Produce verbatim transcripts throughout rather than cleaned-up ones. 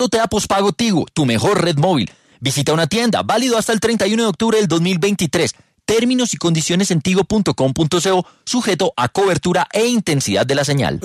Claro te da pospago Tigo, tu mejor red móvil. Visita una tienda, válido hasta el treinta y uno de octubre del dos mil veintitrés. Términos y condiciones en tigo punto com punto co, sujeto a cobertura e intensidad de la señal.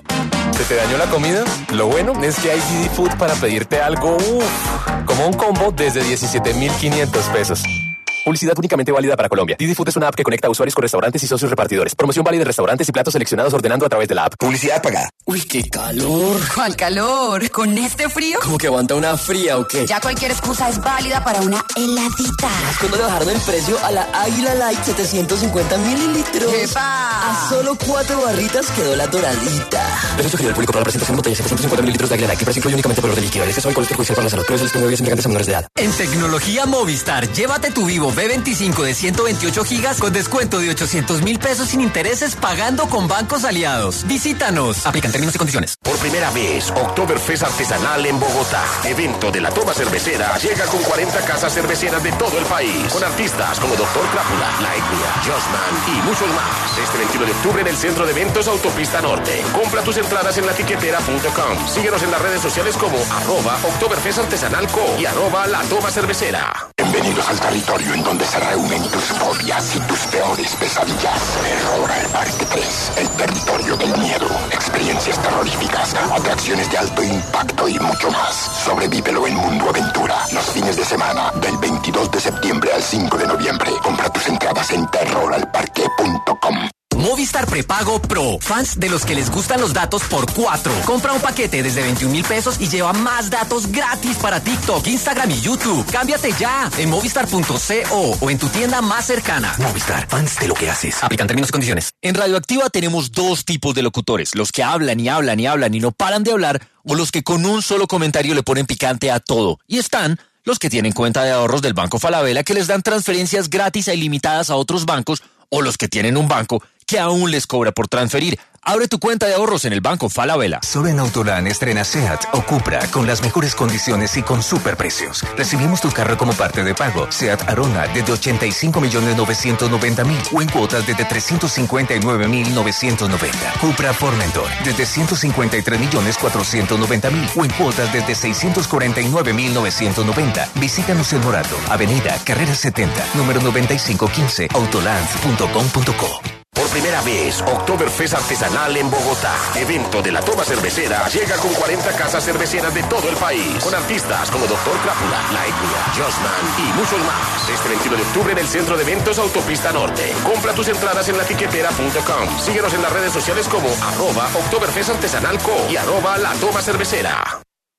¿Se te dañó la comida? Lo bueno es que hay Didi Food para pedirte algo, uff, como un combo desde diecisiete mil quinientos pesos. Publicidad únicamente válida para Colombia. Didi Food es una app que conecta a usuarios con restaurantes y socios repartidores. Promoción válida de restaurantes y platos seleccionados ordenando a través de la app. Publicidad pagada. Uy, qué calor. ¿Cuál calor? ¿Con este frío? ¿Cómo que aguanta una fría o qué? Ya cualquier excusa es válida para una heladita. Es cuando le bajaron el precio a la Águila Light setecientos cincuenta mililitros. ¡Epa! A solo cuatro barritas quedó la doradita. Pero sugerido al público para la presentación de botella setecientos cincuenta mililitros de Águila Light, que precio incluye únicamente valor de líquido. Este soy colesterol perjudicial para la salud. Pero es el estudio de embriagantes a menores de edad. En Tecnología Movistar, llévate tu Vivo B veinticinco de ciento veintiocho gigas con descuento de ochocientos mil pesos sin intereses pagando con bancos aliados. Visítanos. Aplican términos y condiciones. Por primera vez, Oktoberfest Artesanal en Bogotá. Evento de la toma cervecera llega con cuarenta casas cerveceras de todo el país. Con artistas como Doctor Crápula, La Etnia, Jossman y muchos más. Este veintiuno de octubre en el Centro de Eventos Autopista Norte. Compra tus entradas en latiquetera punto com. Síguenos en las redes sociales como arroba Oktoberfest Artesanal Co y arroba La Toma Cervecera. Bienvenidos al territorio en donde se reúnen tus fobias y tus peores pesadillas. Terror al Parque tres, el territorio del miedo. Experiencias terroríficas, atracciones de alto impacto y mucho más. Sobrevívelo en Mundo Aventura. Los fines de semana, del veintidós de septiembre al cinco de noviembre. Compra tus entradas en terror al parque punto com. Movistar Prepago Pro. Fans de los que les gustan los datos por cuatro. Compra un paquete desde veintiún mil pesos y lleva más datos gratis para TikTok, Instagram y YouTube. Cámbiate ya en movistar punto co o en tu tienda más cercana. Movistar, fans de lo que haces. Aplican términos y condiciones. En Radioactiva tenemos dos tipos de locutores, los que hablan y hablan y hablan y no paran de hablar, o los que con un solo comentario le ponen picante a todo. Y están los que tienen cuenta de ahorros del Banco Falabella que les dan transferencias gratis e ilimitadas a otros bancos, o los que tienen un banco que aún les cobra por transferir. Abre tu cuenta de ahorros en el Banco Falabella. Solo en Autolan estrena SEAT o Cupra con las mejores condiciones y con superprecios. Recibimos tu carro como parte de pago. SEAT Arona desde ochenta y cinco millones novecientos noventa mil o en cuotas desde trescientos cincuenta y nueve mil novecientos noventa. Cupra Formentor desde ciento cincuenta y tres millones cuatrocientos noventa mil o en cuotas desde seiscientos cuarenta y nueve mil novecientos noventa. Visítanos en Morato, Avenida Carrera setenta, número noventa y cinco quince, autoland punto com punto co. Por primera vez, Oktoberfest Artesanal en Bogotá. Evento de la toma cervecera llega con cuarenta casas cerveceras de todo el país. Con artistas como Doctor Crápula, La Etnia, Jossman y muchos más. Este veintiuno de octubre en el Centro de Eventos Autopista Norte. Compra tus entradas en latiquetera punto com. Síguenos en las redes sociales como arroba Oktoberfest Artesanal Co y arroba La Toma Cervecera.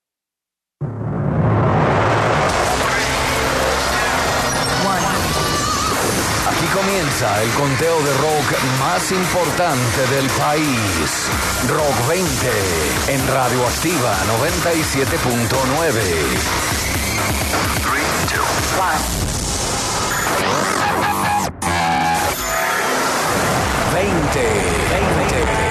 Aquí comienza el conteo de rock más importante del país. Rock veinte en Radioactiva noventa y siete punto nueve. veinte, veinte.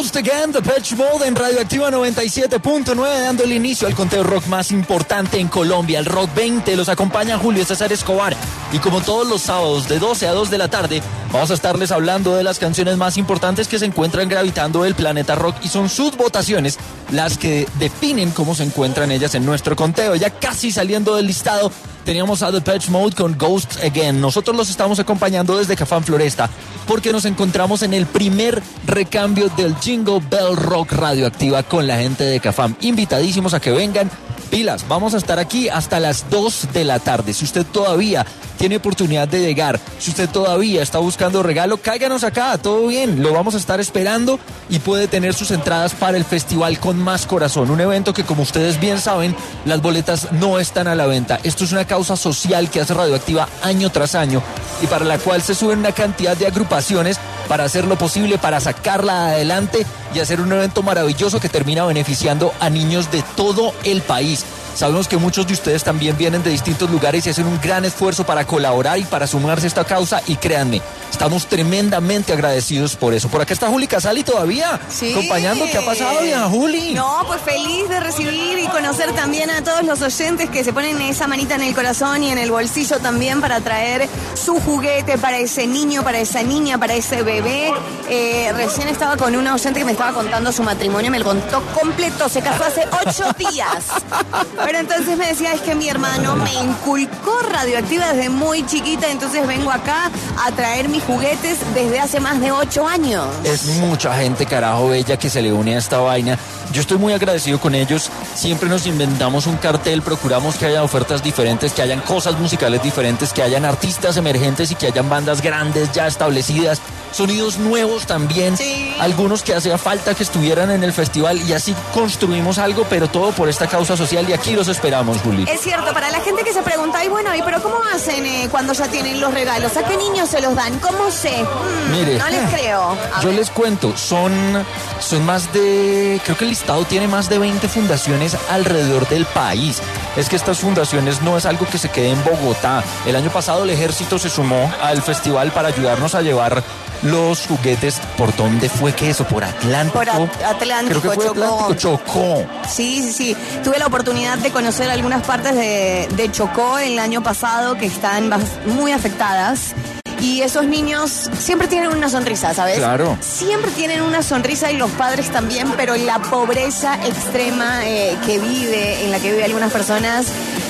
Ghost Again, Depeche Mode en Radioactiva noventa y siete punto nueve, dando el inicio al conteo rock más importante en Colombia, el Rock veinte. Los acompaña Julio César Escobar y como todos los sábados de doce a dos de la tarde vamos a estarles hablando de las canciones más importantes que se encuentran gravitando el planeta rock y son sus votaciones las que definen cómo se encuentran ellas en nuestro conteo. Ya casi saliendo del listado teníamos a Depeche Mode con Ghost Again. Nosotros los estamos acompañando desde Cafán Floresta porque nos encontramos en el primer recambio del Jingle Bell Rock Radioactiva con la gente de Cafam. Invitadísimos a que vengan. Pilas, vamos a estar aquí hasta las dos de la tarde. Si usted todavía tiene oportunidad de llegar, si usted todavía está buscando regalo, cáiganos acá, todo bien. Lo vamos a estar esperando y puede tener sus entradas para el Festival con Más Corazón. Un evento que, como ustedes bien saben, las boletas no están a la venta. Esto es una causa social que hace Radioactiva año tras año y para la cual se suben una cantidad de agrupaciones para hacer lo posible, para sacarla adelante y hacer un evento maravilloso que termina beneficiando a niños de todo el país. Sabemos que muchos de ustedes también vienen de distintos lugares y hacen un gran esfuerzo para colaborar y para sumarse a esta causa y créanme, estamos tremendamente agradecidos por eso. Por acá está Juli Casali todavía, sí. acompañando. ¿Qué ha pasado, vieja Juli? No, pues feliz de recibir y conocer también a todos los oyentes que se ponen esa manita en el corazón y en el bolsillo también para traer su juguete para ese niño, para esa niña, para ese bebé. Eh, recién estaba con una oyente que me estaba contando su matrimonio, me lo contó completo, se casó hace ocho días. Pero entonces me decía, es que mi hermano me inculcó Radioactiva desde muy chiquita, entonces vengo acá a traer mis juguetes desde hace más de ocho años. Es mucha gente, carajo, bella, que se le une a esta vaina. Yo estoy muy agradecido con ellos. Siempre nos inventamos un cartel, procuramos que haya ofertas diferentes, que hayan cosas musicales diferentes, que hayan artistas emergentes y que hayan bandas grandes ya establecidas. Sonidos nuevos también, sí. Algunos que hacía falta que estuvieran en el festival y así construimos algo, pero todo por esta causa social y aquí los esperamos, Juli. Es cierto, para la gente que se pregunta, y bueno, ¿y pero cómo hacen eh, cuando ya tienen los regalos? ¿A qué niños se los dan? ¿Cómo sé? Hmm, Mire, no les creo. A yo ver. les cuento, son, son más de, creo que el listado tiene más de veinte fundaciones alrededor del país. Es que estas fundaciones no es algo que se quede en Bogotá. El año pasado el ejército se sumó al festival para ayudarnos a llevar los juguetes. ¿Por dónde fue que eso? ¿Por Atlántico? Por At- Atlántico, Creo que fue Chocó. Atlántico, Chocó. Sí, sí, sí. Tuve la oportunidad de conocer algunas partes de, de Chocó el año pasado que están bas- muy afectadas. Y esos niños siempre tienen una sonrisa, ¿sabes? Claro. Siempre tienen una sonrisa y los padres también, pero la pobreza extrema eh, que vive, en la que viven algunas personas,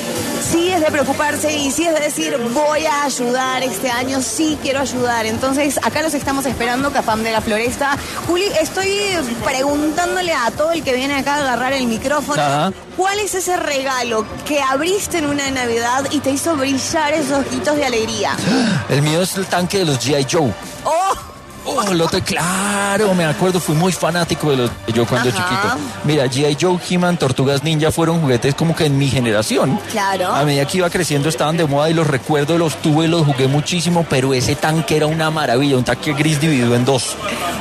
sí es de preocuparse y sí es de decir, voy a ayudar este año, sí quiero ayudar. Entonces, acá los estamos esperando, Cafam de la Floresta. Juli, estoy preguntándole a todo el que viene acá a agarrar el micrófono, Ajá. ¿cuál es ese regalo que abriste en una Navidad y te hizo brillar esos ojitos de alegría? El mío es el tanque de los G I. Joe. ¡Oh! Oh, lo te, claro, me acuerdo, fui muy fanático de los yo cuando Ajá. chiquito. Mira, G I. Joe, He-Man, Tortugas Ninja fueron juguetes como que en mi generación. Claro. A medida que iba creciendo estaban de moda y los recuerdo, los tuve, los jugué muchísimo, pero ese tanque era una maravilla, un tanque gris dividido en dos.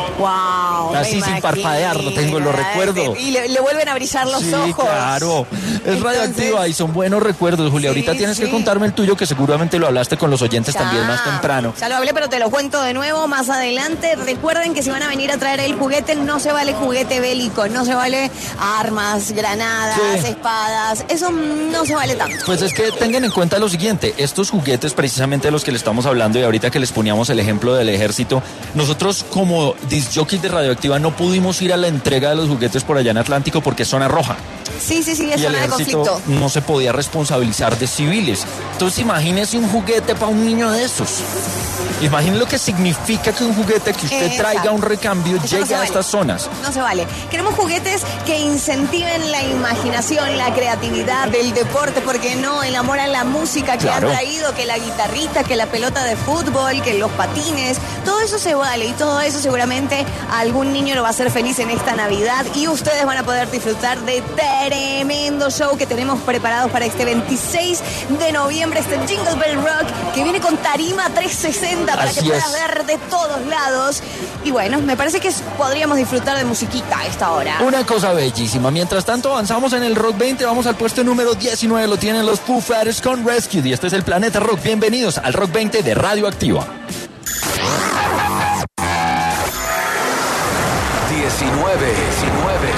Wow. Así sin parpadear, lo tengo, lo recuerdo. Y le, le vuelven a brillar los Sí, ojos. claro. Es Entonces, radioactiva y son buenos recuerdos, Julia. Sí, Ahorita tienes sí. que contarme el tuyo, que seguramente lo hablaste con los oyentes Ya, también más temprano. Ya lo hablé, pero te lo cuento de nuevo más adelante. Recuerden que si van a venir a traer el juguete, no se vale juguete bélico, no se vale armas, granadas, Sí. espadas. Eso no se vale tanto. Pues es que tengan en cuenta lo siguiente, estos juguetes precisamente de los que le estamos hablando y ahorita que les poníamos el ejemplo del ejército, nosotros como disjockeys de Radioactiva no pudimos ir a la entrega de los juguetes por allá en Atlántico porque es zona roja. Sí, sí, sí, es Y el zona de ejército conflicto. no se podía responsabilizar de civiles. Entonces imagínese un juguete para un niño de esos. Imagínese lo que significa que un juguete que usted Exacto. traiga un recambio Eso no llegue se a vale. estas zonas. No se vale. Queremos juguetes que incentiven la imaginación, la creatividad, el deporte, porque no, el amor a la música que Claro. han traído, que la guitarrita, que la pelota de fútbol, que los patines, todo eso se vale y todo eso seguramente a algún niño lo va a hacer feliz en esta Navidad y ustedes van a poder disfrutar de tremendo show que tenemos preparados para este veintiséis de noviembre, este Jingle Bell Rock que viene con tarima trescientos sesenta para Así que puedas es. ver de todos lados. Y bueno, me parece que podríamos disfrutar de musiquita a esta hora. Una cosa bellísima. Mientras tanto avanzamos en el Rock veinte, vamos al puesto número diecinueve, lo tienen los Foo Fighters con Rescue y este es el Planeta Rock. Bienvenidos al Rock veinte de Radioactiva. diecinueve. diecinueve.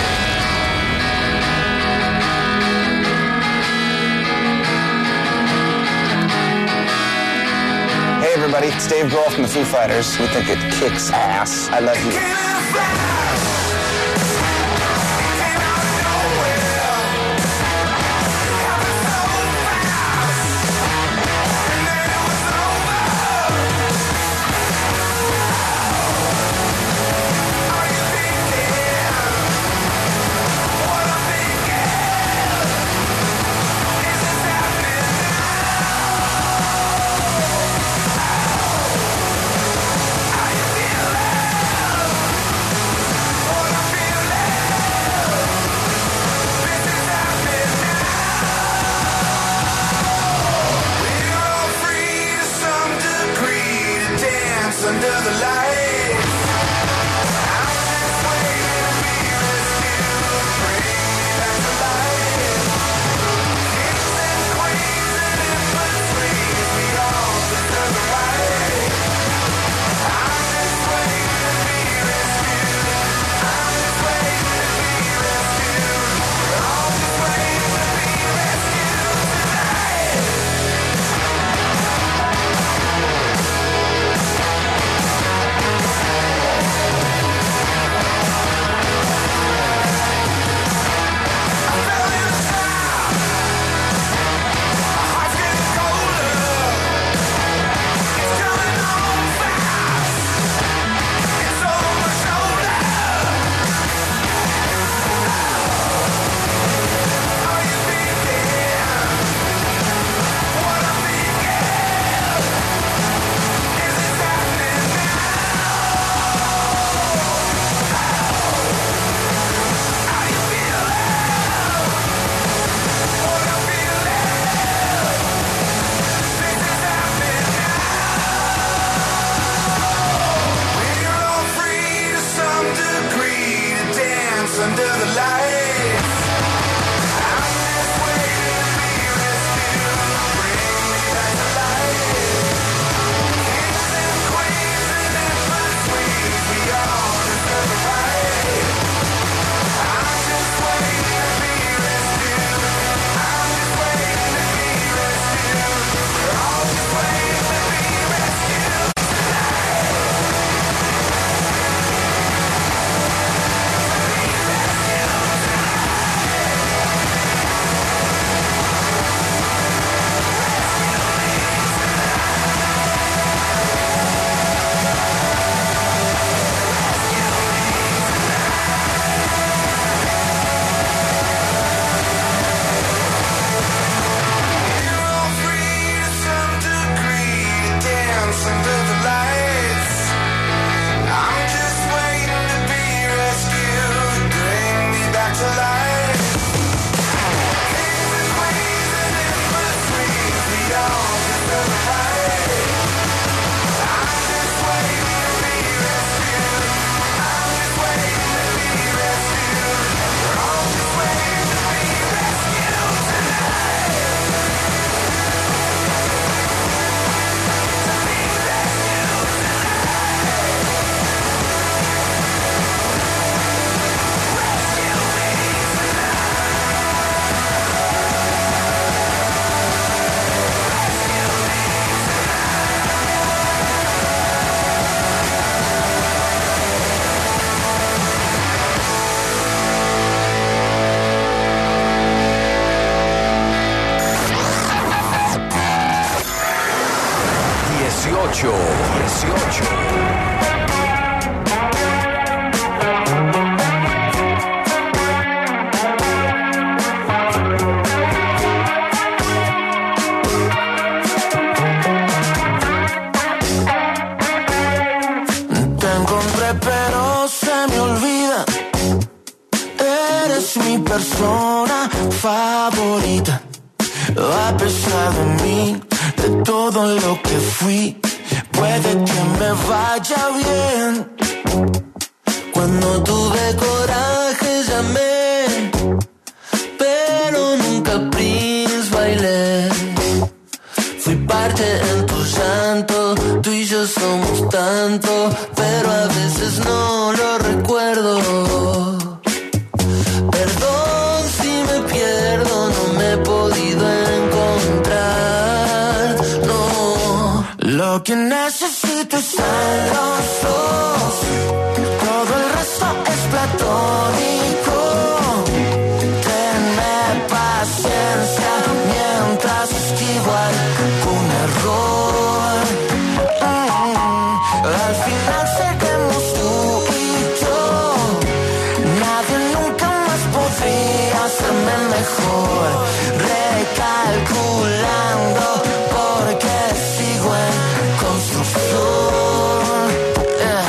Hey everybody, it's Dave Grohl from the Foo Fighters. We think it kicks ass. I love you. dieciocho. Te encontré pero se me olvida. Eres mi persona favorita. A pesar de mí, de todo lo que fui, puede que me vaya bien. Cuando tuve coraje llamé, pero nunca Prince bailé. Fui parte en tu llanto tú y yo somos tanto, pero a veces no lo recuerdo. Perdón si me pierdo, no me he podido encontrar, no. Lo que necesito es en los dos, todo el resto es platónico. Tenme paciencia mientras esquivo algún error. Mm, al final seremos tú y yo. Nadie nunca más podría hacerme mejor. Recalculando porque sigo en construcción. Yeah.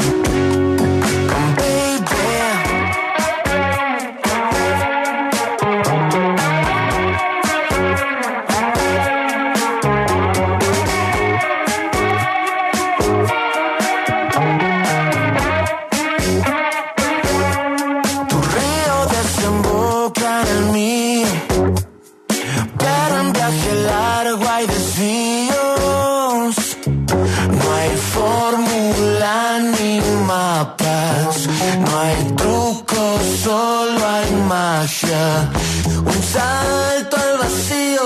Un salto al vacío,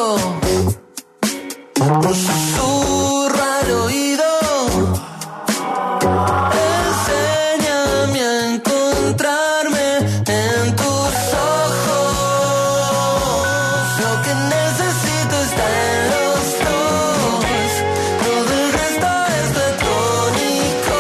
un susurro al oído. Enséñame a encontrarme en tus ojos. Lo que necesito está en los dos, todo el resto es platónico.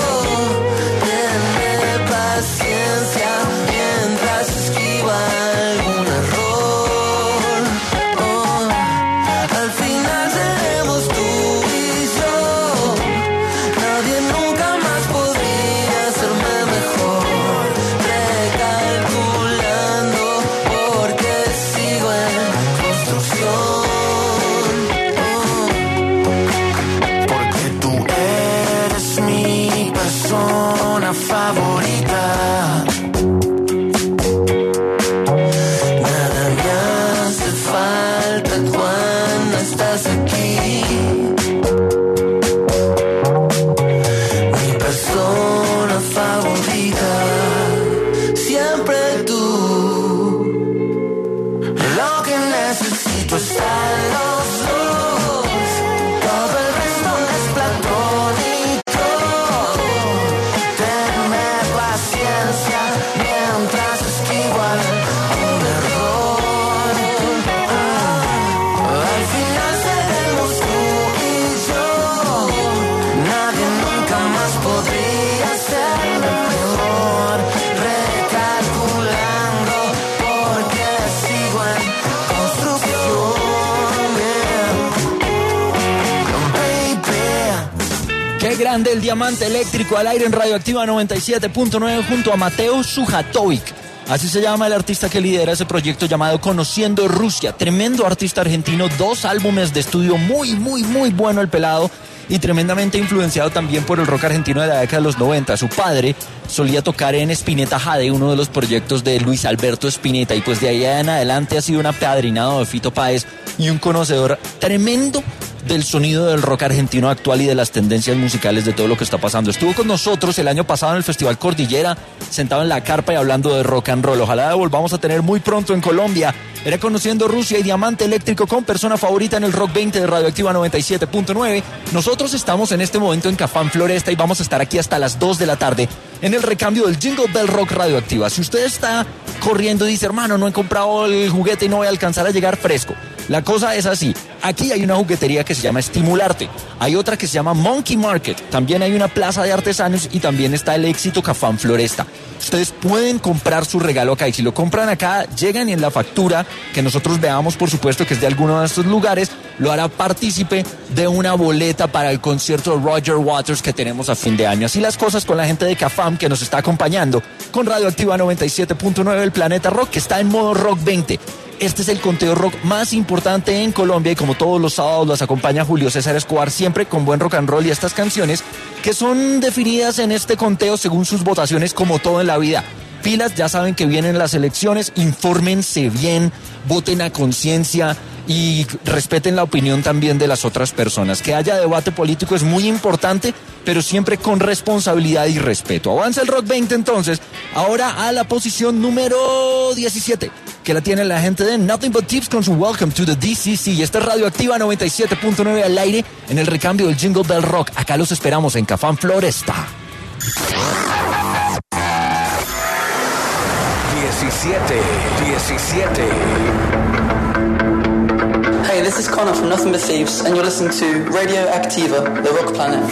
Tenme paciencia mientras esquiva algún error. Oh, al final seremos tú y yo. Nadie nunca más podría hacerme mejor. Recalculando porque sigo en construcción. Oh, porque tú eres mi persona favorita. Cuando estás aquí, mi persona favorita, siempre tú. Lo que necesito está en los dos, todo el resto es platónico. Tenme paciencia mientras esquivo algún error. Al final seremos tú y yo. Nadie nunca más podría serme mejor. Recalculando porque sigo en construcción. Yeah. Baby. Qué grande el diamante eléctrico al aire en Radioactiva noventa y siete punto nueve junto a Mateo Sujatovic. Así se llama el artista que lidera ese proyecto llamado Conociendo Rusia. Tremendo artista argentino, dos álbumes de estudio muy, muy, muy bueno el pelado y tremendamente influenciado también por el rock argentino de la década de los noventa. Su padre solía tocar en Spinetta Jade, uno de los proyectos de Luis Alberto Spinetta, y pues de ahí en adelante ha sido un apadrinado de Fito Páez y un conocedor tremendo del sonido del rock argentino actual y de las tendencias musicales de todo lo que está pasando. Estuvo con nosotros el año pasado en el Festival Cordillera, sentado en la carpa y hablando de rock and roll. Ojalá la volvamos a tener muy pronto en Colombia. Era Conociendo Rusia y Diamante Eléctrico con persona favorita en el Rock veinte de Radioactiva noventa y siete punto nueve. Nosotros estamos en este momento en Cafán Floresta y vamos a estar aquí hasta las dos de la tarde en el recambio del Jingle Bell Rock Radioactiva. Si usted está corriendo y dice, hermano, no he comprado el juguete y no voy a alcanzar a llegar fresco, la cosa es así. Aquí hay una juguetería que se llama Estimularte. Hay otra que se llama Monkey Market. También hay una plaza de artesanos y también está el Éxito Cafán Floresta. Ustedes pueden comprar su regalo acá y si lo compran acá, llegan y en la factura que nosotros veamos, por supuesto, que es de alguno de estos lugares, lo hará partícipe de una boleta para el concierto de Roger Waters que tenemos a fin de año. Así las cosas con la gente de Cafam que nos está acompañando con Radioactiva noventa y siete punto nueve, el Planeta Rock, que está en modo Rock veinte. Este es el conteo rock más importante en Colombia y como todos los sábados los acompaña Julio César Escobar, siempre con buen rock and roll y estas canciones que son definidas en este conteo según sus votaciones, como todo en la vida. Pilas, ya saben que vienen las elecciones, infórmense bien, voten a conciencia, y respeten la opinión también de las otras personas. Que haya debate político es muy importante, pero siempre con responsabilidad y respeto. Avanza el Rock veinte entonces, ahora a la posición número diecisiete, que la tiene la gente de Nothing But Tips con su Welcome to the D C C. Y esta es Radioactiva noventa y siete punto nueve al aire en el recambio del Jingle Bell Rock. Acá los esperamos en Cafán Floresta. diecisiete, diecisiete. Hey, this is Connor from Nothing But Thieves, and you're listening to Radio Activa, the Rock Planet.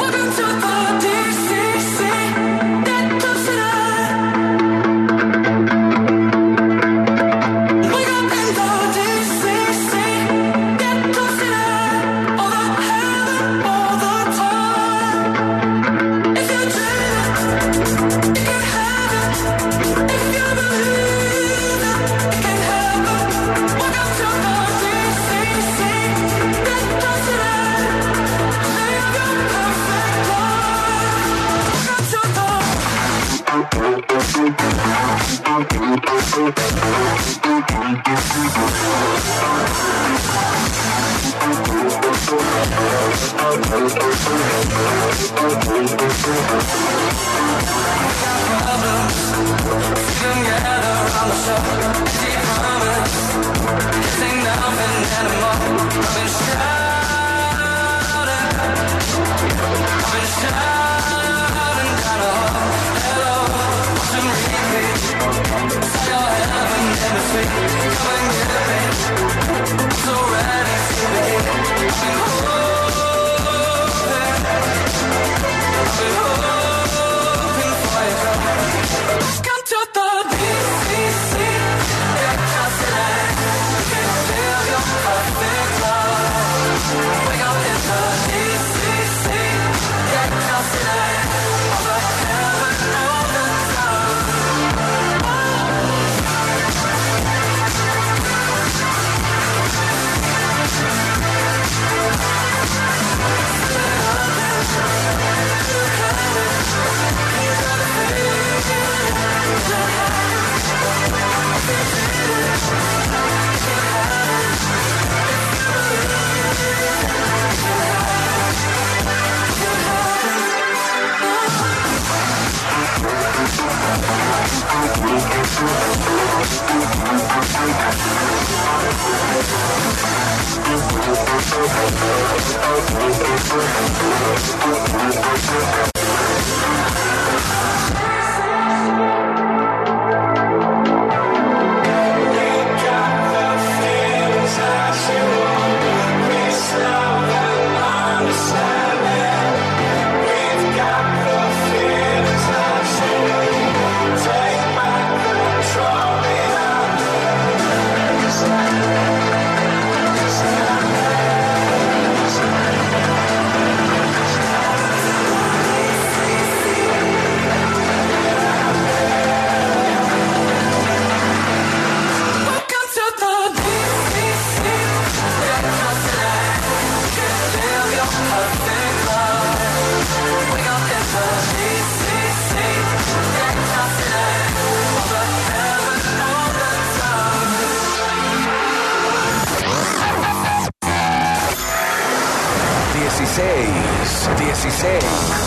dieciséis.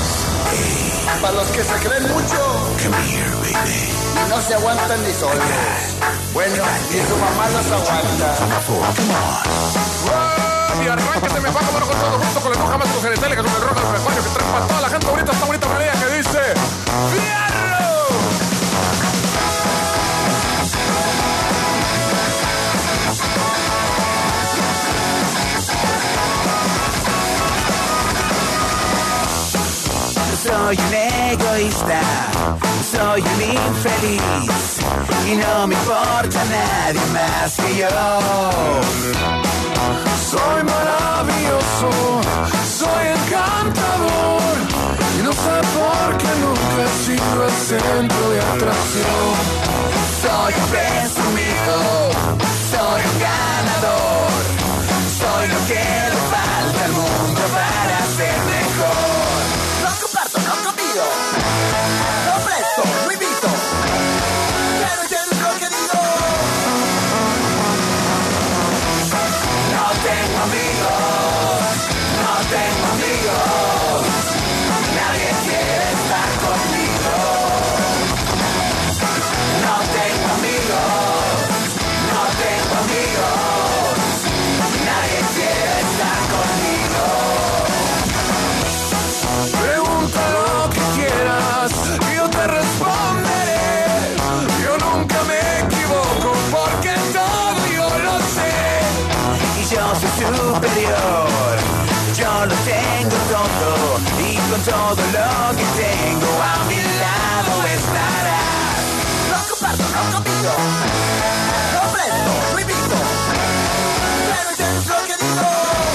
Para los que se creen mucho. Come here, baby. Y no se aguantan ni solos. Bueno, ni su mamá los aguanta. Y arráncate, me bajo bueno, con todo gusto con el roja más con genitales, con el roja del frecuario que trae para toda la gente bonita, esta bonita melodía que dice ¡Fierro! Soy un egoísta, soy un infeliz y no me importa nadie más que yo. Soy maravilloso, soy encantador y no sé por qué nunca he sido el centro de atracción. Soy un presumido, soy un ganador, soy lo que le falta al mundo para ser mejor. No comparto, no convido, no presto, no invito, quiero ser lo que digo. No todo lo que tengo a mi lado estarás. No comparto, no compito, no presto, no invito, pero entiendes lo que digo.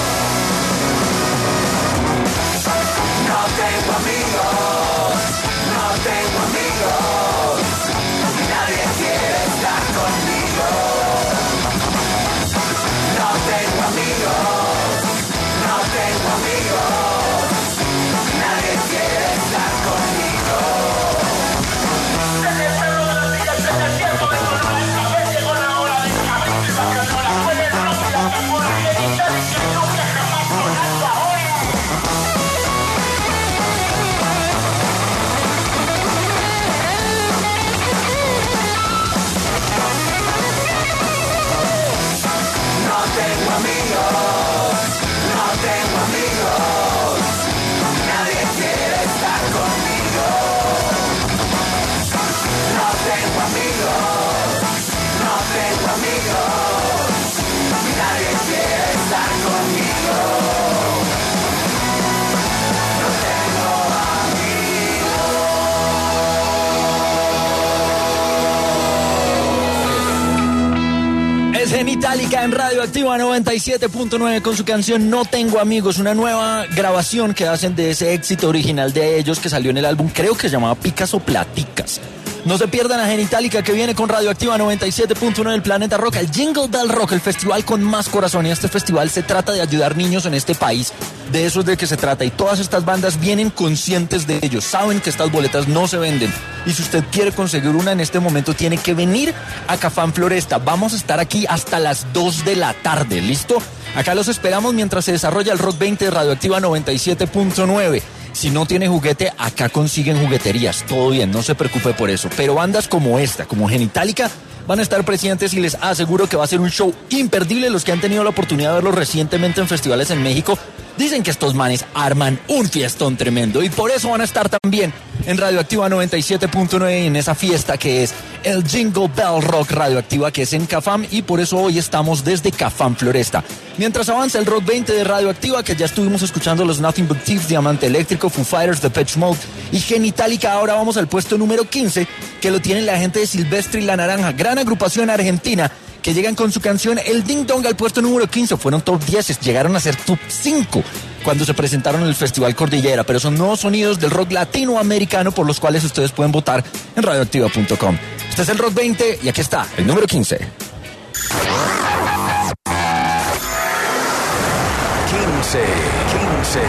No tengo amigos, no tengo amigos, nadie quiere estar conmigo. No tengo amigos, no tengo amigos, nadie quiere estar conmigo. Desde el pueblo de los días, desde el tiempo de Sonora, el café llegó la hora del cabello y bacanora. Fue el rock y la tambora, y el guitarra que nunca jamás sonando ahora. No tengo amigos, no tengo amigos, nadie quiere estar conmigo. No tengo amigos, no tengo amigos, nadie quiere estar conmigo. No tengo Es Genitalica en Radioactiva noventa y siete punto nueve con su canción No Tengo Amigos, una nueva grabación que hacen de ese éxito original de ellos que salió en el álbum, creo que se llamaba Picas o Platicas. No se pierdan a Genitalica, que viene con Radioactiva noventa y siete punto nueve del Planeta Rock, el Jingle Bell Rock, el festival con más corazón. Y este festival se trata de ayudar niños en este país. De eso es de que se trata. Y todas estas bandas vienen conscientes de ello. Saben que estas boletas no se venden. Y si usted quiere conseguir una en este momento, tiene que venir a Cafán Floresta. Vamos a estar aquí hasta las dos de la tarde. ¿Listo? Acá los esperamos mientras se desarrolla el Rock veinte de Radioactiva noventa y siete punto nueve. Si no tiene juguete, acá consiguen jugueterías. Todo bien, no se preocupe por eso. Pero bandas como esta, como Genitalica, van a estar presentes y les aseguro que va a ser un show imperdible. Los que han tenido la oportunidad de verlos recientemente en festivales en México dicen que estos manes arman un fiestón tremendo. Y por eso van a estar también en Radioactiva noventa y siete punto nueve en esa fiesta que es el Jingle Bell Rock Radioactiva, que es en Cafam, y por eso hoy estamos desde Cafam Floresta. Mientras avanza el Rock veinte de Radioactiva, que ya estuvimos escuchando los Nothing But Thieves, Diamante Eléctrico, Foo Fighters, Depeche Mode y Genitalica. Ahora vamos al puesto número quince, que lo tiene la gente de Silvestre y La Naranja, gran agrupación argentina, que llegan con su canción El Ding Dong al puesto número quince. Fueron top diez, llegaron a ser top cinco cuando se presentaron en el Festival Cordillera, pero son nuevos sonidos del rock latinoamericano por los cuales ustedes pueden votar en radioactiva punto com. Este es el Rock veinte y aquí está el número quince. quince, quince.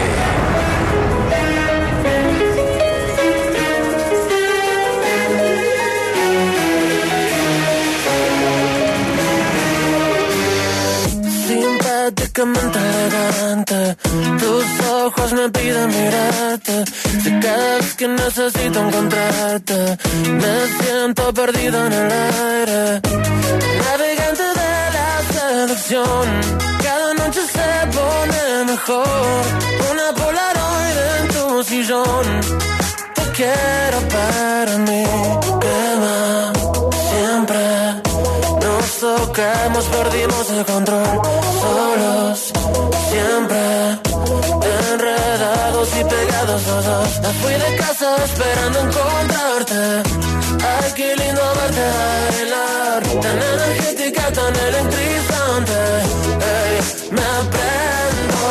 Simpáticamente elegante, tus ojos me piden mirarte. Si cada vez que necesito encontrarte, me siento perdido en el aire. Navegante de la seducción, cada noche se pone mejor. Una Polaroid en tu sillón, te quiero para mí. Quema siempre. Nos tocamos, perdimos el control. Solos, siempre enredados y pegados los dos. Me fui de casa esperando encontrarte. Ay, qué lindo verte bailar, tan energética, tan electrizante. Ey, me prendo.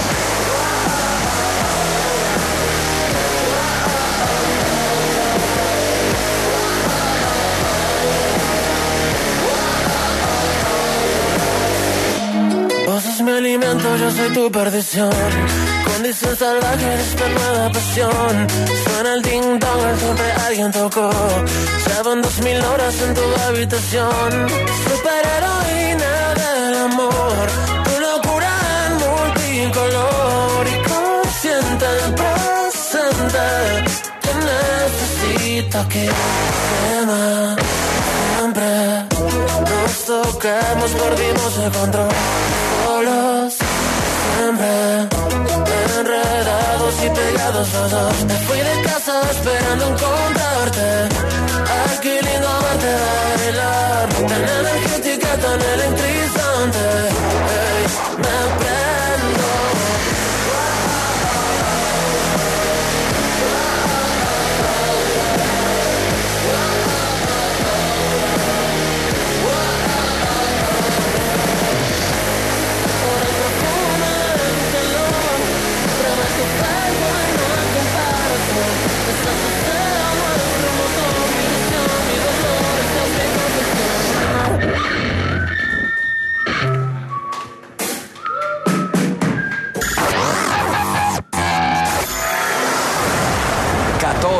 Vos sos mi alimento, yo soy tu perdición. Condición salvaje, esta nueva pasión. Suena el ding dong, siempre alguien tocó. Ya van dos mil horas en tu habitación. Superheroína del amor, tu locura en multicolor. Y consciente del presente, te necesito aquí. Quema siempre. Nos tocamos, perdimos el control. Solos, siempre enredados y pegados los dos. Me fui de casa esperando encontrarte. Ay, qué lindo verte bailar, tan energética, tan electrizante. Hey, me prendo.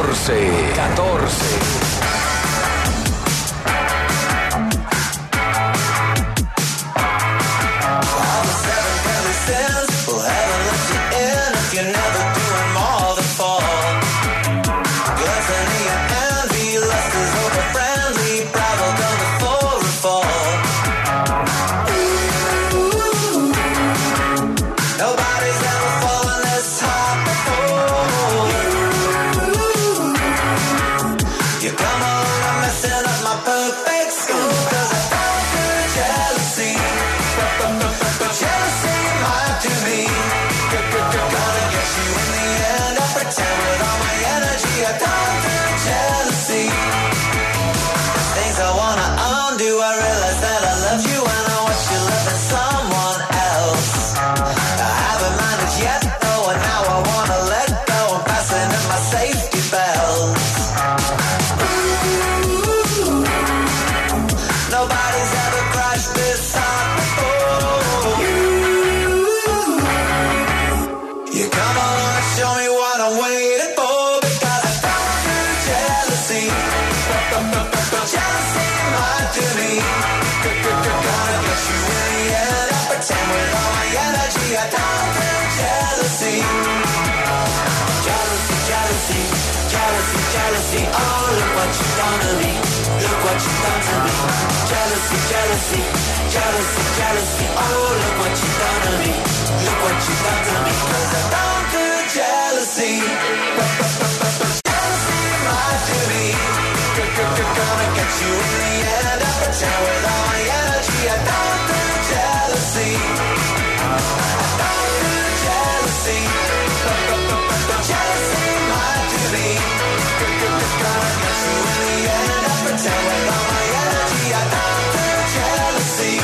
catorce. catorce. Jealousy, jealousy, jealousy, oh look what you done to me. Look what you done to me. Cause I don't do jealousy. Jealousy might do me. Gonna get you in the end. I pretend with all my energy. I don't do jealousy. I don't do jealousy. Jealousy might do me. Gonna get you in the end. I pretend with all my energy. I don't do jealousy.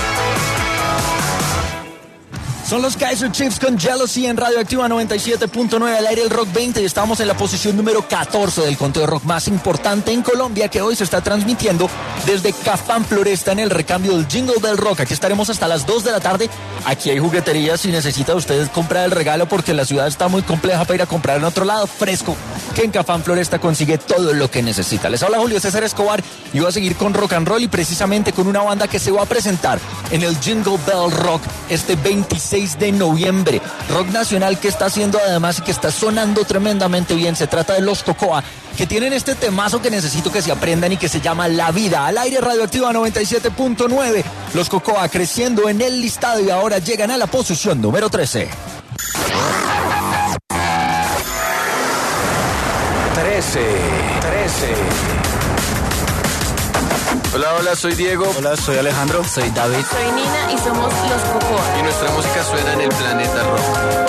Son los Kaiser Chiefs con Jealousy en Radioactiva noventa y siete punto nueve, al aire el Rock veinte, y estamos en la posición número catorce del conteo de rock más importante en Colombia, que hoy se está transmitiendo desde Cafán Floresta en el recambio del Jingle Bell Rock. Aquí estaremos hasta las dos de la tarde. Aquí hay juguetería si necesita usted comprar el regalo, porque la ciudad está muy compleja para ir a comprar en otro lado. Fresco, que en Cafán Floresta consigue todo lo que necesita. Les habla Julio César Escobar y voy a seguir con rock and roll, y precisamente con una banda que se va a presentar en el Jingle Bell Rock este veintiséis de noviembre. Rock nacional que está haciendo además y que está sonando tremendamente bien. Se trata de Los Cocoa, que tienen este temazo que necesito que se aprendan y que se llama La Vida. Al aire Radioactiva noventa y siete punto nueve. Los Cocoa creciendo en el listado y ahora llegan a la posición número trece. trece. trece. Hola, hola, soy Diego. Hola, soy Alejandro. Soy David. Soy Nina y somos Los Cocoa. Y nuestra música suena en el Planeta Rock.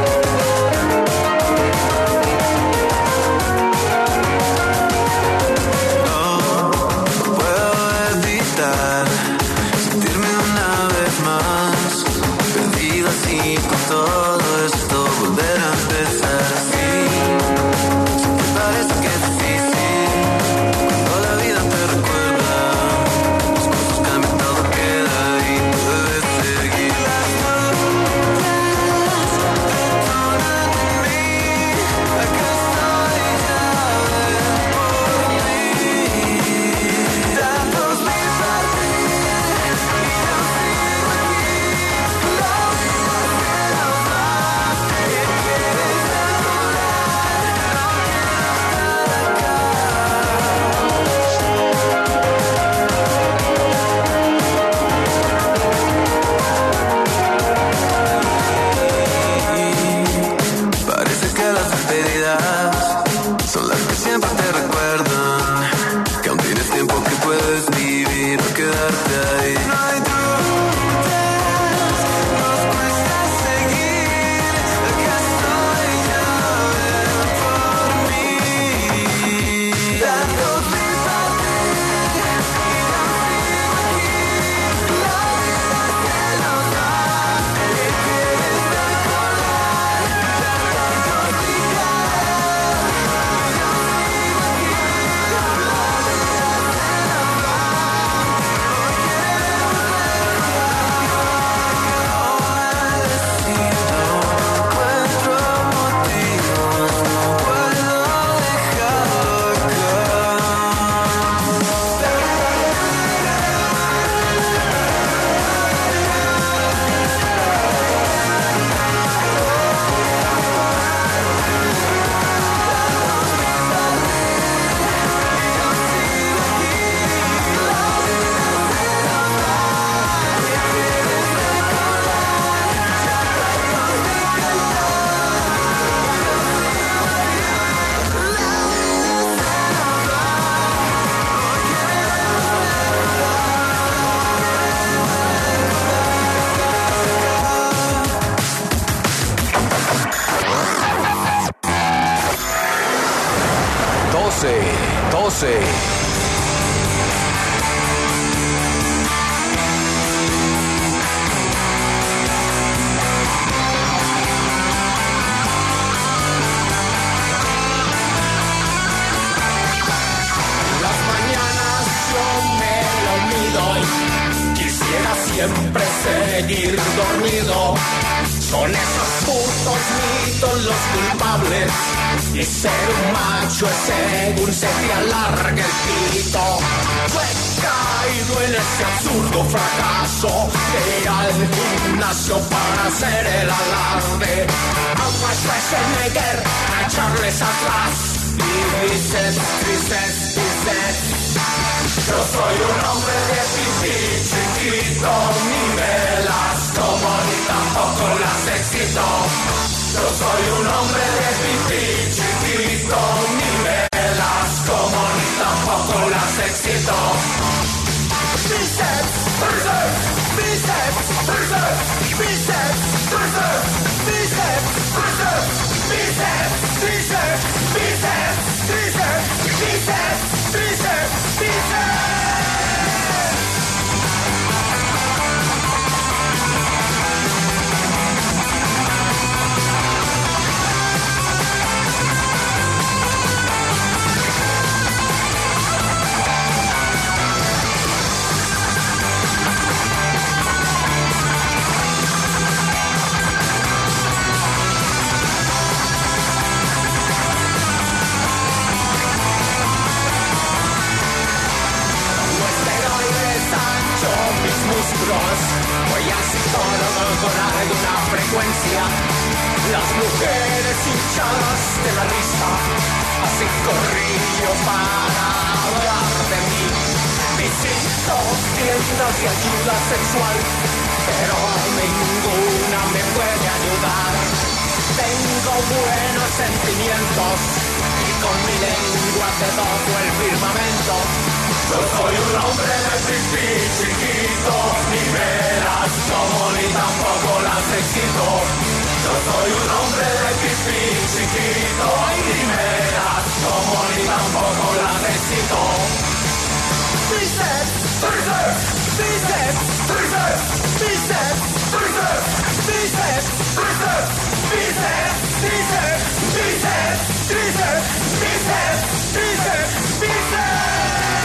Sentirme una vez más perdido así con todo esto, volver a empezar así. Sé que parece que es difícil cuando la vida te recuerda, las cosas cambian, todo queda y tú debes seguir. Las doce, doce. Las mañanas yo me lo olvido y quisiera siempre seguir dormido. Son esos putos mitos los culpables y ser un macho es según se te alargue el pito. Yo he caído en ese absurdo fracaso de ir al gimnasio para hacer el alarde. Hago a Schwarzenegger a echarles atrás y bíceps, tríceps, bíceps. Yo soy un hombre de pipí chiquito, ni me las como ni tampoco las excito. Yo soy un hombre de pipí chiquito, ni me las como ni tampoco las excito. Bíceps, tríceps, bíceps, tríceps, bíceps, tríceps, bíceps, tríceps, bíceps, tríceps, bíceps, tríceps, bíceps, tríceps, bíceps. Voy al psicólogo con alguna frecuencia. Las mujeres hinchadas de la risa hacen corrillos para hablar de mí. Visito tiendas de ayuda sexual, pero ninguna me puede ayudar. Tengo buenos sentimientos y con mi lengua te toco el firmamento. Yo soy un hombre de pipí chiquito, ni me las como ni tampoco las excito. Yo soy un hombre de pipí chiquito, y ni me las como ni tampoco las excito. Bíceps, tríceps, bíceps, tríceps, bíceps, tríceps, bíceps, tríceps, bíceps, tríceps, bíceps, tríceps, bíceps, tríceps, bíceps.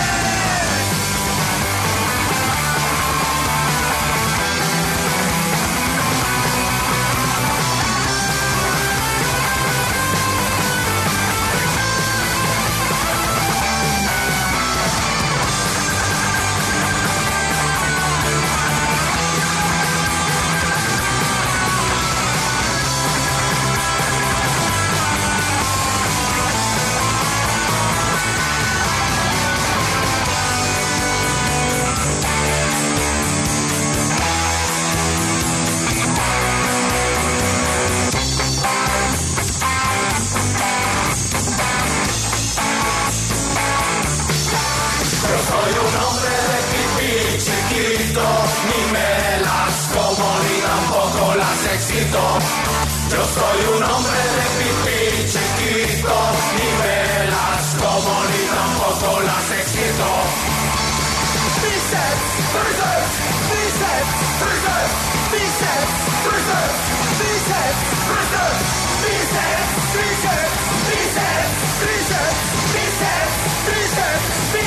Yo soy un hombre de pipí chiquito, ni me las como ni tampoco las excito. Bíceps, tríceps, bíceps, tríceps, bíceps, tríceps, bíceps, tríceps, bíceps, tríceps, bíceps, tríceps, bíceps, tríceps,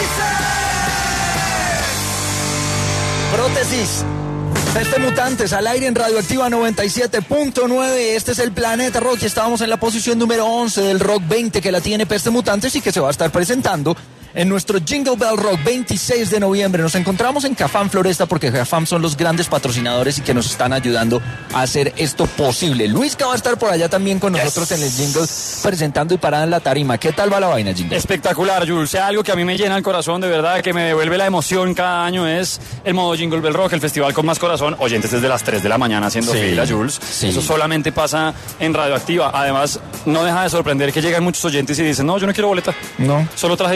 bíceps. Prótesis. Este Mutantes al aire en Radioactiva noventa y siete punto nueve. Este es el Planeta Rock y estábamos en la posición número once del Rock veinte que la tiene Peste Mutantes y que se va a estar presentando en nuestro Jingle Bell Rock veintiséis de noviembre. Nos encontramos en Cafam Floresta porque Cafam son los grandes patrocinadores y que nos están ayudando a hacer esto posible. Luisca va a estar por allá también con nosotros yes. en el Jingle presentando y parada en la tarima. ¿Qué tal va la vaina, Jingle? Espectacular, Jules. Sea algo que a mí me llena el corazón, de verdad, que me devuelve la emoción cada año es el modo Jingle Bell Rock, el festival con más corazón. Oyentes desde las tres de la mañana haciendo sí. fila, Jules. Sí. Eso solamente pasa en Radioactiva. Además, no deja de sorprender que llegan muchos oyentes y dicen, no, yo no quiero boleta. No. Solo traje diez juguetes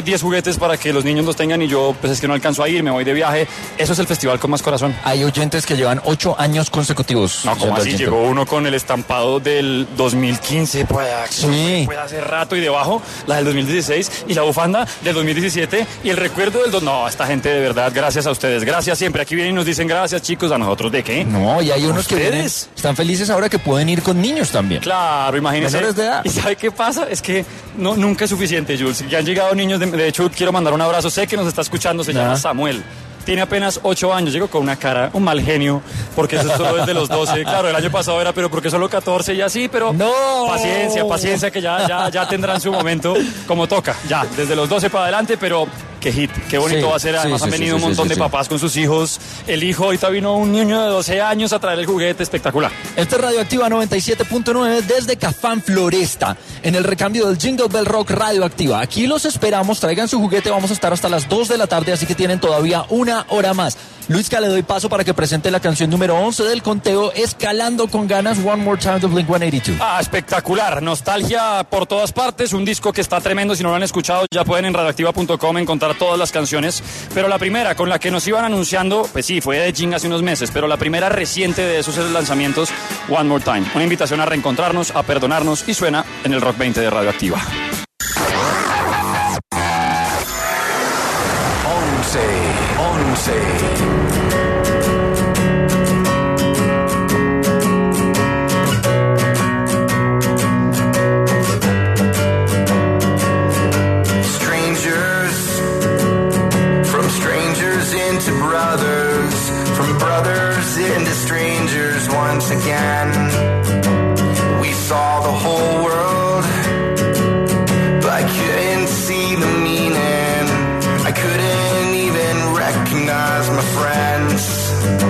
juguetes para que los niños los tengan y yo, pues es que no alcanzo a ir, me voy de viaje. Eso es el festival con más corazón. Hay oyentes que llevan ocho años consecutivos. No, como así, llegó uno con el estampado del dos mil quince, pues, sí. pues hace rato, y debajo la del dos mil dieciséis y la bufanda del dos mil diecisiete y el recuerdo del dos. No, esta gente de verdad, gracias a ustedes, gracias siempre. Aquí vienen y nos dicen gracias, chicos, a nosotros de qué. No, y hay unos que vienen, están felices ahora que pueden ir con niños también. Claro, imagínense. Menores de edad. ¿Y sabe qué pasa? Es que no, nunca es suficiente, Jules. Ya han llegado niños, de, de hecho quiero mandar un abrazo, sé que nos está escuchando, se llama Samuel. Tiene apenas ocho años, llegó con una cara, un mal genio, porque eso solo es de los doce. Claro, el año pasado era, pero porque solo catorce y así, pero no. Paciencia, paciencia, que ya, ya, ya tendrán su momento como toca. Ya, desde los doce para adelante, pero qué hit, qué bonito sí, va a ser. Además sí, han sí, venido sí, un montón sí, de sí. papás con sus hijos. El hijo, ahorita vino un niño de doce años a traer el juguete, espectacular. Este es Radioactiva noventa y siete punto nueve desde Cafán Floresta, en el recambio del Jingle Bell Rock Radioactiva. Aquí los esperamos, traigan su juguete, vamos a estar hasta las dos de la tarde, así que tienen todavía una hora más. Luisca, le doy paso para que presente la canción número once del conteo, Escalando con Ganas, One More Time de Blink ciento ochenta y dos. Ah, espectacular, nostalgia por todas partes, un disco que está tremendo. Si no lo han escuchado, ya pueden en radioactiva punto com encontrar todas las canciones, pero la primera con la que nos iban anunciando, pues sí, fue de Jing hace unos meses, pero la primera reciente de esos lanzamientos, One More Time, una invitación a reencontrarnos, a perdonarnos, y suena en el Rock veinte de Radioactiva. once, once. Into brothers, from brothers into strangers once again. We saw the whole world, but I couldn't see the meaning. I couldn't even recognize my friends.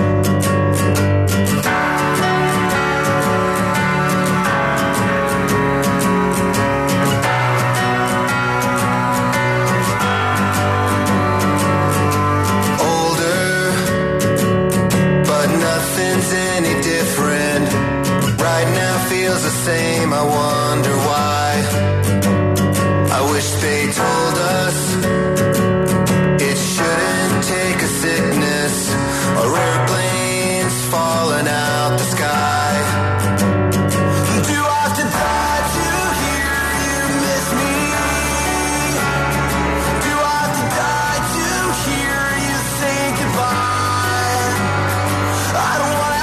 Any different right now feels the same. I wonder why. I wish they told us it shouldn't take a sickness or airplanes falling out the sky. Do I have to die to hear you miss me? Do I have to die to hear you say goodbye? I don't want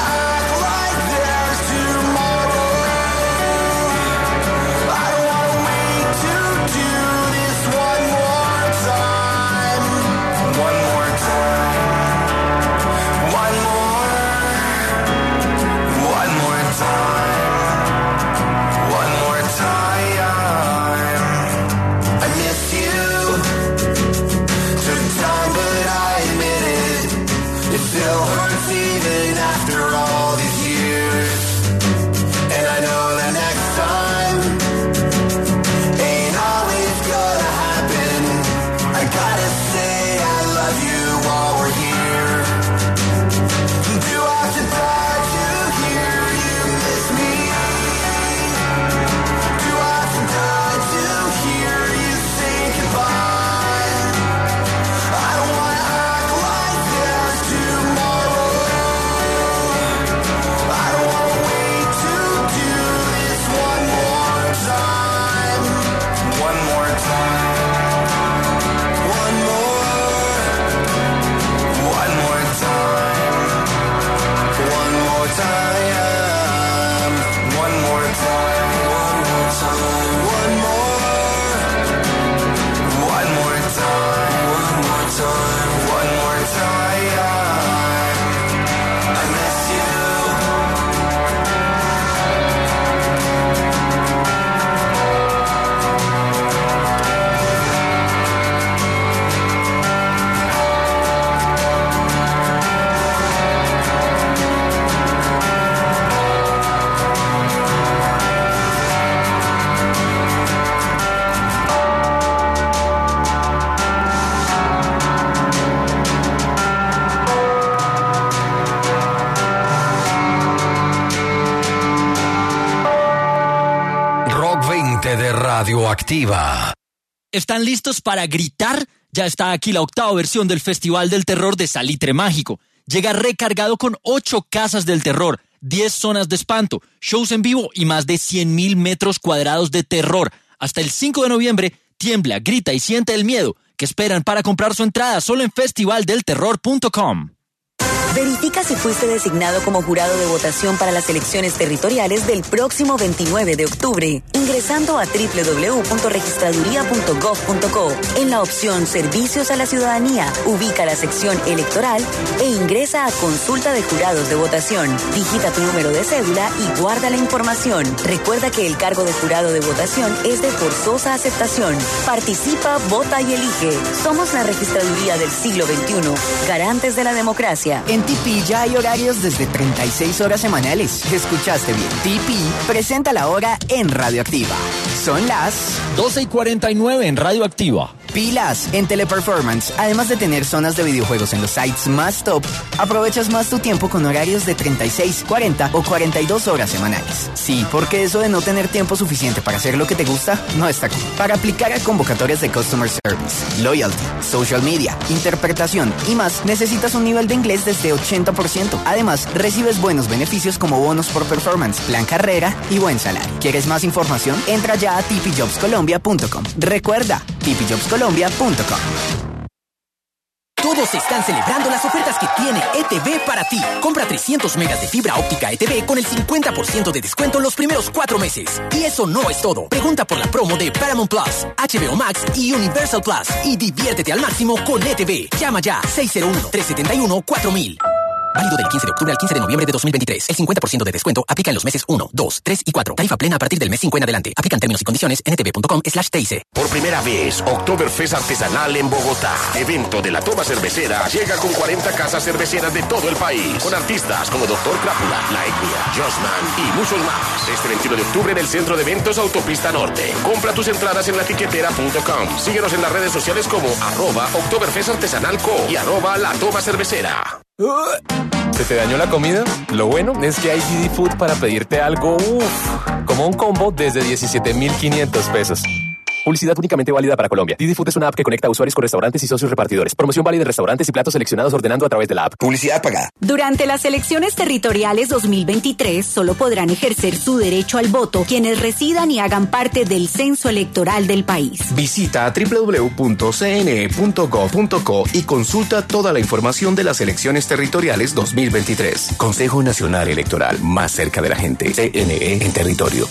De Radioactiva. ¿Están listos para gritar? Ya está aquí la octava versión del Festival del Terror de Salitre Mágico. Llega recargado con ocho casas del terror, diez zonas de espanto, shows en vivo y más de cien mil metros cuadrados de terror. Hasta el cinco de noviembre, tiembla, grita y siente el miedo. ¿Qué esperan para comprar su entrada? Solo en festival del terror punto com. Verifica si fuiste designado como jurado de votación para las elecciones territoriales del próximo veintinueve de octubre, ingresando a doble u doble u doble u punto registraduría punto gov punto co. En la opción Servicios a la Ciudadanía, ubica la sección Electoral e ingresa a Consulta de Jurados de Votación. Digita tu número de cédula y guarda la información. Recuerda que el cargo de jurado de votación es de forzosa aceptación. Participa, vota y elige. Somos la Registraduría del siglo veintiuno, garantes de la democracia. En Tipi ya hay horarios desde treinta y seis horas semanales. Escuchaste bien. Tipi presenta la hora en Radioactiva. Son las doce y cuarenta y nueve en Radioactiva. Pilas en Teleperformance. Además de tener zonas de videojuegos en los sites más top, aprovechas más tu tiempo con horarios de treinta y seis, cuarenta o cuarenta y dos horas semanales. Sí, porque eso de no tener tiempo suficiente para hacer lo que te gusta no está cool. Para aplicar a convocatorias de Customer Service, Loyalty, Social Media, Interpretación y más, necesitas un nivel de inglés desde ochenta por ciento. Además, recibes buenos beneficios como bonos por performance, plan carrera y buen salario. ¿Quieres más información? Entra ya a tipi jobs colombia punto com. Recuerda, tipi jobs colombia punto com. Todos están celebrando las ofertas que tiene E T V para ti. Compra trescientos megas de fibra óptica E T V con el cincuenta por ciento de descuento los primeros cuatro meses. Y eso no es todo. Pregunta por la promo de Paramount Plus, H B O Max y Universal Plus y diviértete al máximo con E T V. Llama ya seis cero uno, tres siete uno, cuatro mil. Válido del quince de octubre al quince de noviembre de dos mil veintitrés. El cincuenta por ciento de descuento aplica en los meses uno, dos, tres y cuatro. Tarifa plena a partir del mes cinco en adelante. Aplican términos y condiciones en etv punto com slash T I C. Por primera vez, Oktoberfest Artesanal en Bogotá. Evento de la Toma Cervecera llega con cuarenta casas cerveceras de todo el país. Con artistas como doctor Crápula, La Etnia, Jossman y muchos más. Este veintiuno de octubre en el Centro de Eventos Autopista Norte. Compra tus entradas en la tiquetera punto com. Síguenos en las redes sociales como arroba Oktoberfest Artesanal Co y arroba La Toma Cervecera. ¿Se te dañó la comida? Lo bueno es que hay Didi Food para pedirte algo, uff, como un combo desde diecisiete mil quinientos pesos. Publicidad únicamente válida para Colombia. Didi Food es una app que conecta a usuarios con restaurantes y socios repartidores. Promoción válida en restaurantes y platos seleccionados ordenando a través de la app. Publicidad pagada. Durante las elecciones territoriales dos mil veintitrés solo podrán ejercer su derecho al voto quienes residan y hagan parte del censo electoral del país. Visita doble u doble u doble u punto c n e punto gov punto co y consulta toda la información de las elecciones territoriales dos mil veintitrés. Consejo Nacional Electoral, más cerca de la gente. C N E en territorio.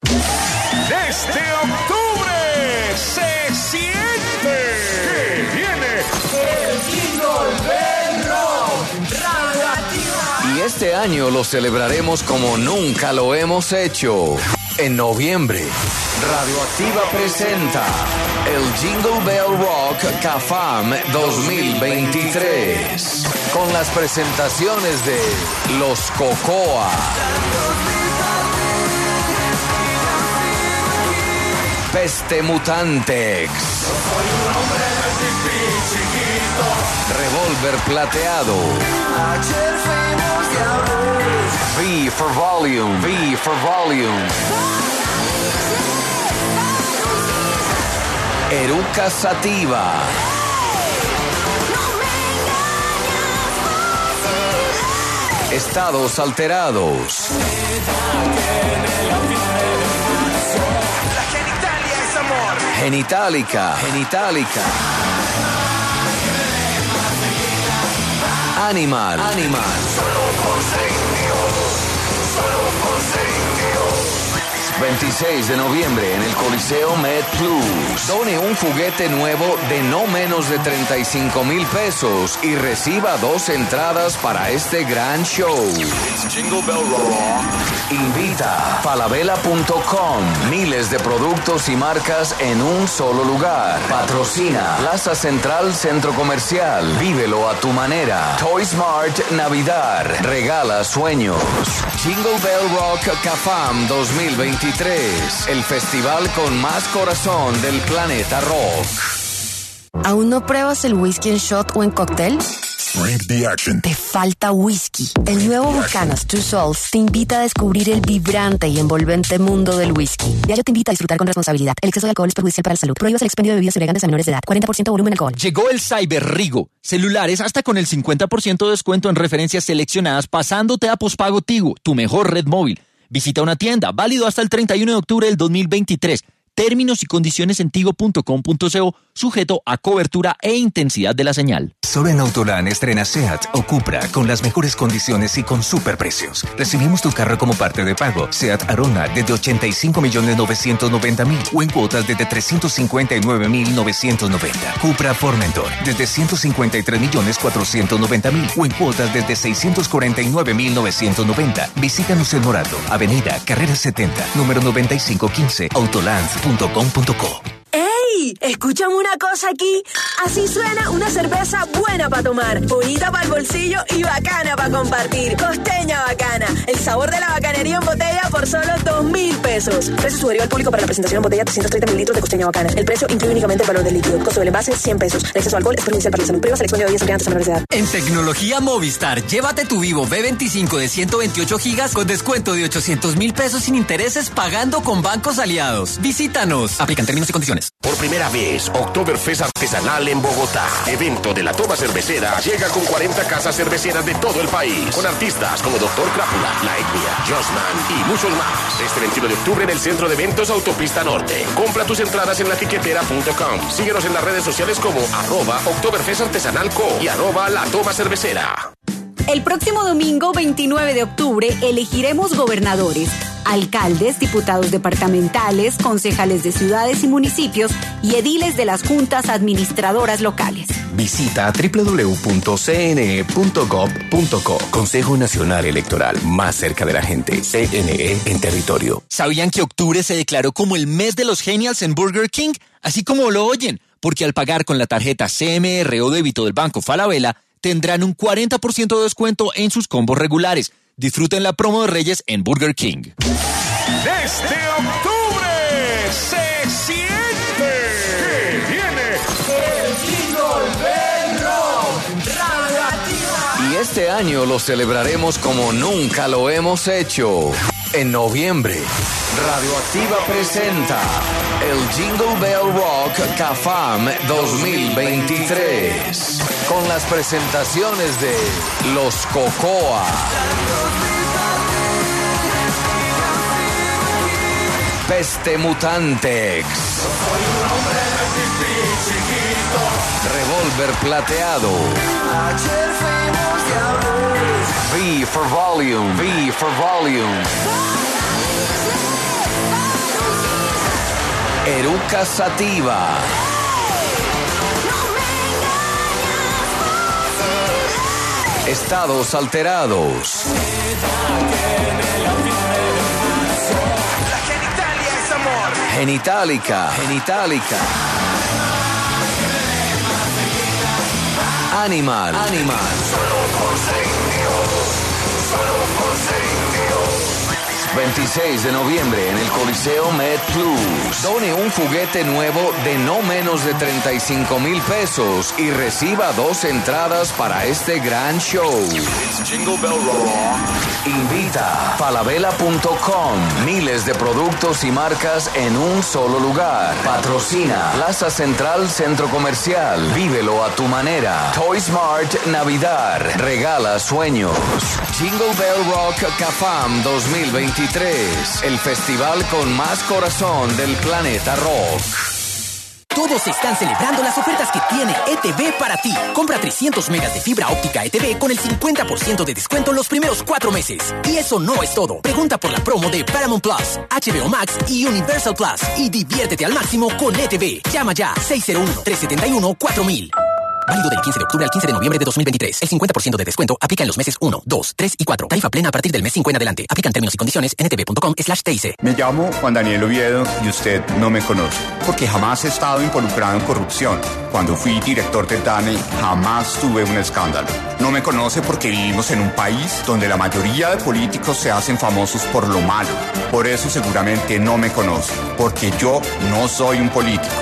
Este octubre se siente que viene el Jingle Bell Rock Radioactiva. Y este año lo celebraremos como nunca lo hemos hecho. En noviembre, Radioactiva presenta el Jingle Bell Rock CAFAM dos mil veintitrés con las presentaciones de Los Cocoa, Peste Mutantex, Revólver Plateado, V for Volume, V for Volume, Eruca Sativa, Estados Alterados, Genitalica, Genitalica, Animal, Animal, veintiséis de noviembre en el Coliseo Med Plus. Done un juguete nuevo de no menos de treinta y cinco mil pesos y reciba dos entradas para este gran show. Jingle Bell Rock. Invita falabella punto com. Miles de productos y marcas en un solo lugar. Patrocina Plaza Central Centro Comercial. Vívelo a tu manera. Toy Smart Navidad. Regala sueños. Jingle Bell Rock CAFAM dos mil veintitrés. El festival con más corazón del planeta rock. ¿Aún no pruebas el whisky en shot o en cóctel? Frank the Action. Te falta whisky. El nuevo Buchanan's Two Souls te invita a descubrir el vibrante y envolvente mundo del whisky. Diario te invita a disfrutar con responsabilidad. El exceso de alcohol es perjudicial para la salud. Prohíbas el expendio de bebidas elegantes a menores de edad. cuarenta por ciento volumen alcohol. Llegó el Cyberrigo. Celulares hasta con el cincuenta por ciento de descuento en referencias seleccionadas pasándote a pospago Tigo, tu mejor red móvil. Visita una tienda, válido hasta el treinta y uno de octubre del dos mil veintitrés. Términos y condiciones en tigo punto com punto co, sujeto a cobertura e intensidad de la señal. Solo en Autolan estrena SEAT o Cupra con las mejores condiciones y con superprecios. Recibimos tu carro como parte de pago. SEAT Arona desde ochenta y cinco millones novecientos noventa mil o en cuotas desde trescientos cincuenta y nueve mil novecientos noventa. Cupra Formentor desde ciento cincuenta y tres millones cuatrocientos noventa mil o en cuotas desde seiscientos cuarenta y nueve mil novecientos noventa. Visítanos en Morato, Avenida Carrera setenta, número noventa y cinco quince, autoland punto com punto co. ¡Ey! Escúchame una cosa aquí. Así suena una cerveza buena para tomar, bonita para el bolsillo y bacana para compartir. Costeña Bacana, el sabor de la bacanería en botella por solo dos mil pesos. Precio sugerido al público para la presentación en botella trescientos treinta mililitros de Costeña Bacana. El precio incluye únicamente el valor del líquido. Costo del envase cien pesos. El exceso de alcohol es perjudicial para la salud. Prohíba selección de bebidas embriagantes a menores de edad. En Tecnología Movistar, llévate tu Vivo B veinticinco de ciento veintiocho gigas con descuento de ochocientos mil pesos sin intereses pagando con bancos aliados. Visítanos. Aplican términos y condiciones. Por primera vez, Oktoberfest Artesanal en Bogotá. Evento de la toma cervecera llega con cuarenta casas cerveceras de todo el país. Con artistas como doctor Crápula, La Etnia, Jossman y muchos más. Este veintiuno de octubre en el Centro de Eventos Autopista Norte. Compra tus entradas en la tiquetera punto com. Síguenos en las redes sociales como arroba Oktoberfest Artesanal Co y arroba La Toma Cervecera. El próximo domingo veintinueve de octubre elegiremos gobernadores, alcaldes, diputados departamentales, concejales de ciudades y municipios y ediles de las juntas administradoras locales. Visita doble u doble u doble u punto c n e punto gov punto co. Consejo Nacional Electoral, más cerca de la gente. C N E en territorio. ¿Sabían que octubre se declaró como el mes de los genials en Burger King? Así como lo oyen, porque al pagar con la tarjeta C M R o débito del Banco Falabella, tendrán un cuarenta por ciento de descuento en sus combos regulares. Disfruten la promo de Reyes en Burger King. Desde octubre se siente que viene el Jingle Bell Rock Radioactiva. Y este año lo celebraremos como nunca lo hemos hecho. En noviembre, Radioactiva presenta el Jingle Bell Rock CAFAM dos mil veintitrés con las presentaciones de Los Cocoa, Peste Mutantex, Revólver Plateado, V for Volume, V for Volume, Eruca Sativa, Estados Alterados, Genitalica, Genitalica, Animal, Animal, veintiséis de noviembre en el Coliseo Med Plus. Done un juguete nuevo de no menos de treinta y cinco mil pesos y reciba dos entradas para este gran show. Invita falabella punto com. Miles de productos y marcas en un solo lugar. Patrocina Plaza Central Centro Comercial. Vívelo a tu manera. Toy Smart Navidad. Regala sueños. Jingle Bell Rock CAFAM dos mil veintitrés. El festival con más corazón del planeta rock. Todos están celebrando las ofertas que tiene E T V para ti. Compra trescientos megas de fibra óptica E T V con el cincuenta por ciento de descuento los primeros cuatro meses. Y eso no es todo. Pregunta por la promo de Paramount Plus, H B O Max y Universal Plus y diviértete al máximo con E T V. Llama ya seis cero uno, tres siete uno, cuatro mil. Válido del quince de octubre al quince de noviembre de dos mil veintitrés. El cincuenta por ciento de descuento aplica en los meses uno, dos, tres y cuatro. Tarifa plena a partir del mes cinco en adelante. Aplican términos y condiciones en etv punto com slash T I C. Me llamo Juan Daniel Oviedo y usted no me conoce, porque jamás he estado involucrado en corrupción. Cuando fui director de D A N E, jamás tuve un escándalo. No me conoce porque vivimos en un país donde la mayoría de políticos se hacen famosos por lo malo. Por eso seguramente no me conoce, porque yo no soy un político.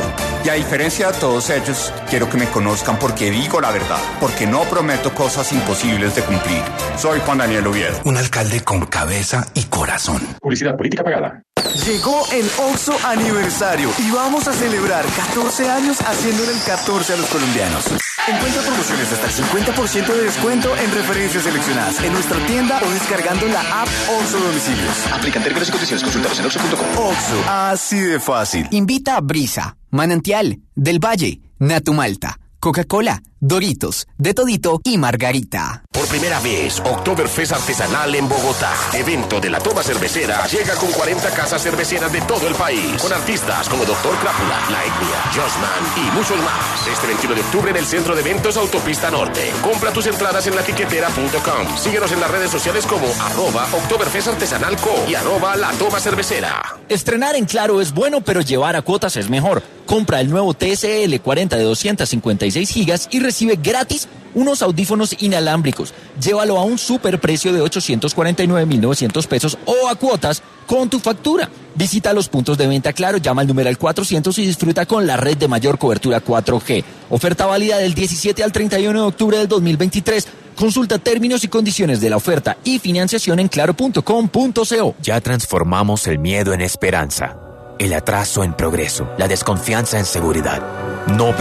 Y a diferencia de todos ellos, quiero que me conozcan porque digo la verdad, porque no prometo cosas imposibles de cumplir. Soy Juan Daniel Oviedo. Un alcalde con cabeza y corazón. Publicidad política pagada. Llegó el Oxxo aniversario y vamos a celebrar catorce años haciéndole el catorce a los colombianos. Encuentra promociones hasta el cincuenta por ciento de descuento en referencias seleccionadas en nuestra tienda o descargando la app Oxxo Domicilios. Aplican términos y condiciones consultados en oxxo punto com. Oxxo, así de fácil. Invita a Brisa, Manantial, Del Valle, Natumalta, Coca-Cola, Doritos, De Todito y Margarita. Por primera vez, Oktoberfest artesanal en Bogotá. Evento de la toma cervecera llega con cuarenta casas cerveceras de todo el país. Con artistas como doctor Crápula, La Etnia, Jossman y muchos más. Este veintiuno de octubre en el Centro de Eventos Autopista Norte. Compra tus entradas en la tiquetera punto com. Síguenos en las redes sociales como arroba Oktoberfest Artesanal Co. y arroba La Toma Cervecera. Estrenar en Claro es bueno, pero llevar a cuotas es mejor. Compra el nuevo T S L cuarenta de doscientos cincuenta y seis gigas y recibe gratis unos audífonos inalámbricos. Llévalo a un superprecio de ochocientos cuarenta y nueve mil novecientos pesos o a cuotas con tu factura. Visita los puntos de venta Claro, llama al numeral cuatrocientos y disfruta con la red de mayor cobertura cuatro G. Oferta válida del diecisiete al treinta y uno de octubre del dos mil veintitrés. Consulta términos y condiciones de la oferta y financiación en claro punto com punto co. Ya transformamos el miedo en esperanza, el atraso en progreso, la desconfianza en seguridad. No